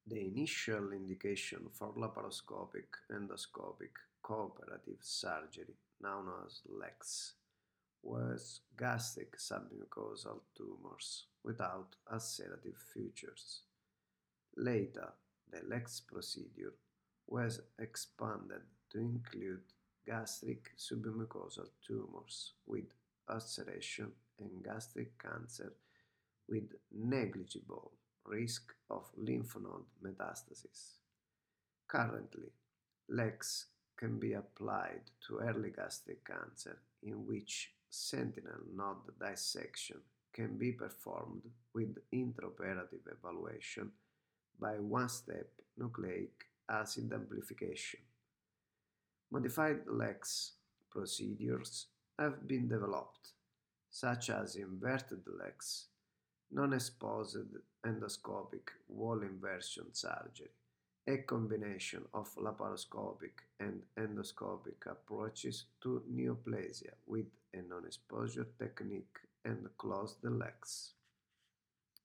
The initial indication for laparoscopic endoscopic cooperative surgery, known as LEX, was gastric submucosal tumors without ulcerative features. Later, the LEX procedure was expanded to include gastric submucosal tumors with ulceration and gastric cancer with negligible risk of lymph node metastasis. Currently, LEX can be applied to early gastric cancer in which sentinel node dissection can be performed with intraoperative evaluation by one-step nucleic acid amplification. Modified LEX procedures have been developed, such as inverted LEX, non-exposed endoscopic wall inversion surgery, a combination of laparoscopic and endoscopic approaches to neoplasia with a non-exposure technique and closed legs.